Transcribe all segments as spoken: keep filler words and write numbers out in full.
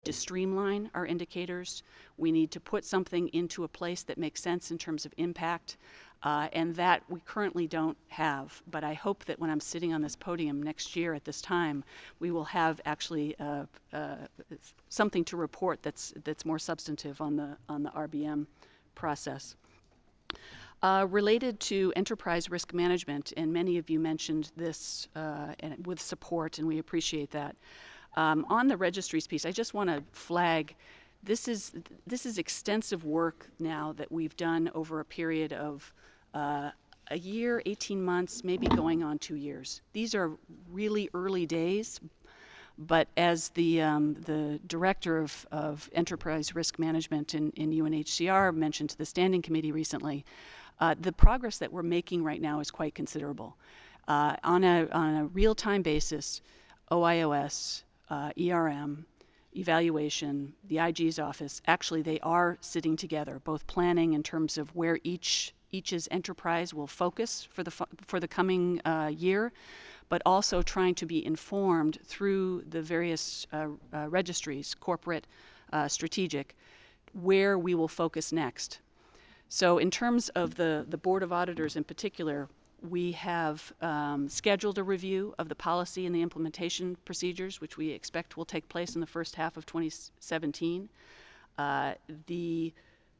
to streamline our indicators. We need to put something into a place that makes sense in terms of impact, uh, and that we currently don't have. But I hope that when I'm sitting on this podium next year at this time, we will have actually uh, uh, something to report that's that's more substantive on the on the R B M process. Uh, related to enterprise risk management, and many of you mentioned this uh, and with support, and we appreciate that. Um, on the registries piece, I just want to flag this is this is extensive work now that we've done over a period of uh, a year, eighteen months, maybe going on two years. These are really early days, but as the um, the director of, of enterprise risk management in, in U N H C R mentioned to the standing committee recently, uh, the progress that we're making right now is quite considerable. Uh, on a on a real-time basis, O I O S, uh, E R M, evaluation, the I G's office, actually they are sitting together, both planning in terms of where each each's enterprise will focus for the for the coming uh, year, but also trying to be informed through the various uh, uh, registries, corporate, uh, strategic, where we will focus next. So in terms of the, the Board of Auditors in particular, we have um, scheduled a review of the policy and the implementation procedures, which we expect will take place in the first half of twenty seventeen. Uh, the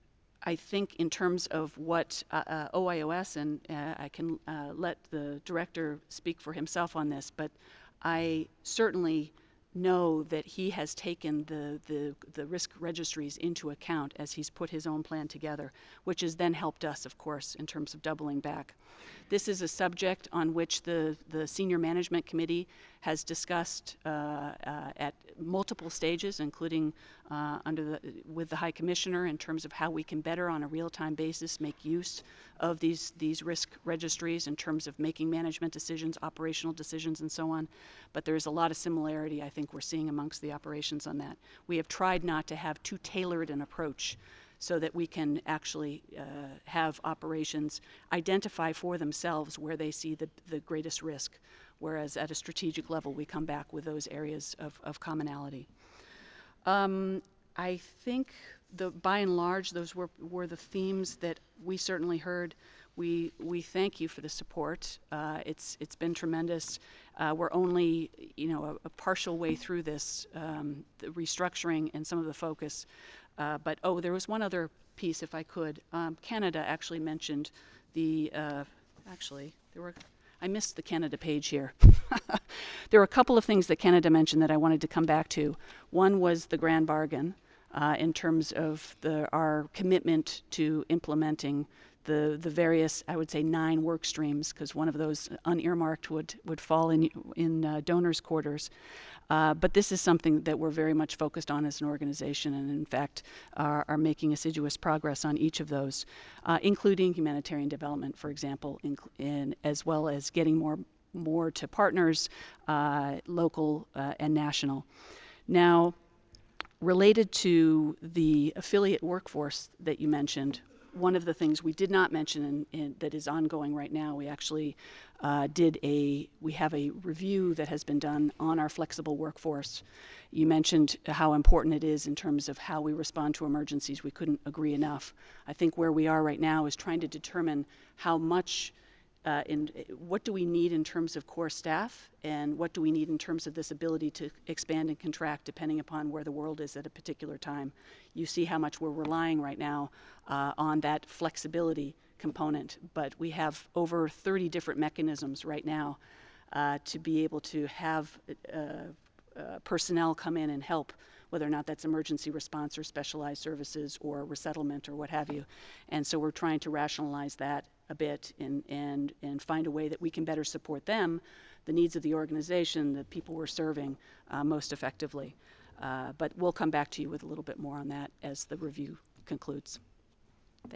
I think in terms of what uh, uh, O I O S, and uh, I can uh, let the director speak for himself on this, but I certainly know that he has taken the, the, the risk registries into account as he's put his own plan together, which has then helped us, of course, in terms of doubling back. This is a subject on which the, the Senior Management Committee has discussed uh, uh, at multiple stages, including uh, under the, with the High Commissioner, in terms of how we can better, on a real-time basis, make use of these, these risk registries in terms of making management decisions, operational decisions, and so on. But there's a lot of similarity, I think, we're seeing amongst the operations on that. We have tried not to have too tailored an approach so that we can actually uh, have operations identify for themselves where they see the, the greatest risk, whereas at a strategic level we come back with those areas of, of commonality. Um, I think the, by and large, those were, were the themes that we certainly heard. We, we thank you for the support. Uh, it's, it's been tremendous. Uh, we're only, you know, a, a partial way through this, um, the restructuring and some of the focus. Uh, but, oh, there was one other piece, if I could. Um, Canada actually mentioned the, uh, actually, there were, I missed the Canada page here. There were a couple of things that Canada mentioned that I wanted to come back to. One was the grand bargain uh, in terms of the, our commitment to implementing the, the various, I would say, nine work streams, because one of those unearmarked would, would fall in, in uh, donors' quarters. Uh, but this is something that we're very much focused on as an organization, and in fact are, are making assiduous progress on each of those, uh, including humanitarian development, for example, in, in, as well as getting more, more to partners, uh, local uh, and national. Now, related to the affiliate workforce that you mentioned, one of the things we did not mention in, in, that is ongoing right now, we actually uh, did a, we have a review that has been done on our flexible workforce. You mentioned how important it is in terms of how we respond to emergencies. We couldn't agree enough. I think where we are right now is trying to determine how much Uh, in what do we need in terms of core staff, and what do we need in terms of this ability to expand and contract depending upon where the world is at a particular time. You see how much we're relying right now uh, on that flexibility component, but we have over thirty different mechanisms right now uh, to be able to have uh, uh, personnel come in and help, whether or not that's emergency response or specialized services or resettlement or what have you. And so we're trying to rationalize that a bit and, and, and find a way that we can better support them, the needs of the organization, the people we're serving, uh, most effectively. Uh, but we'll come back to you with a little bit more on that as the review concludes.